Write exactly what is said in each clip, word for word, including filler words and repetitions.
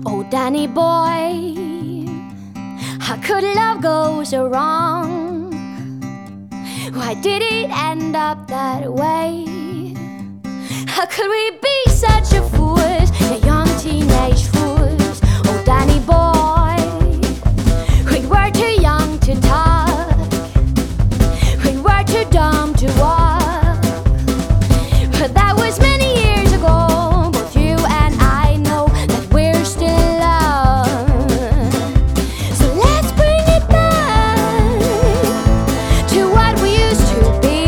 Oh, Danny boy, how could love go so wrong? Why did it end up that way? How could we be such a fools, a young teenage fools? Oh, Danny boy, we were too young to talk, we were too dumb to walk. But that was many years ago. Both you and I know that we're still in love. So let's bring it back to what we used to be.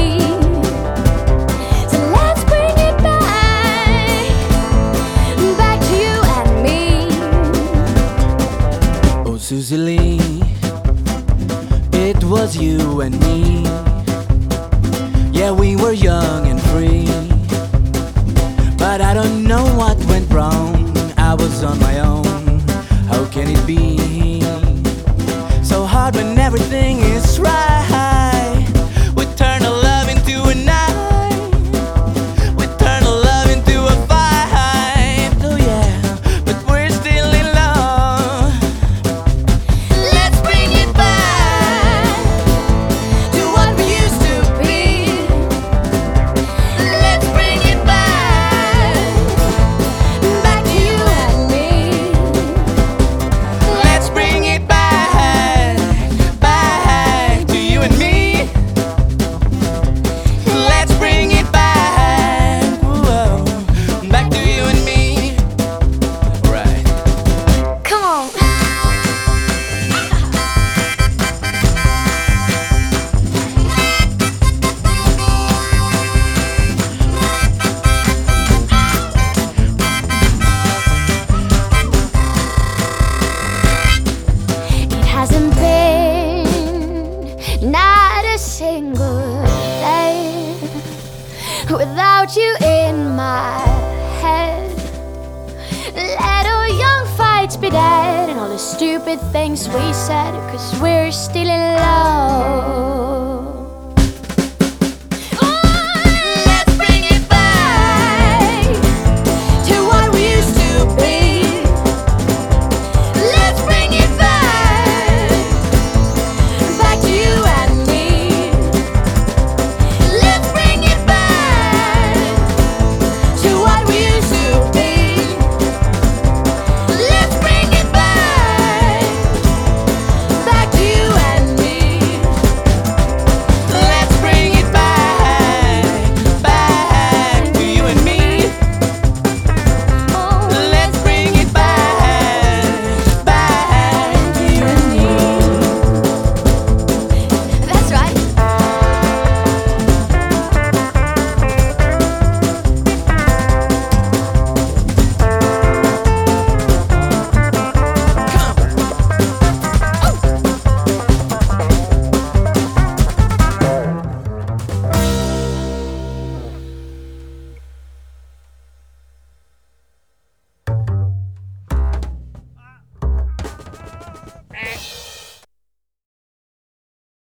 So let's bring it back, back to you and me. Oh, Susie Lee, it was you and me. Yeah, we were young and free, but I don't know what went wrong. I was on my own. How can it be so hard when everything is right? We turn our love into a night, we turn our love into a fight. Oh yeah, but we're still in love. Let's bring it back to what we used to be. Let's bring it back, back to you and me. Let's bring it back, back to you and me. Let's bring it back, whoa, back to you and me. Right. Come on. It hasn't been not a single day without you in my head. Let all young fights be dead and all the stupid things we said, 'cause we're still in love.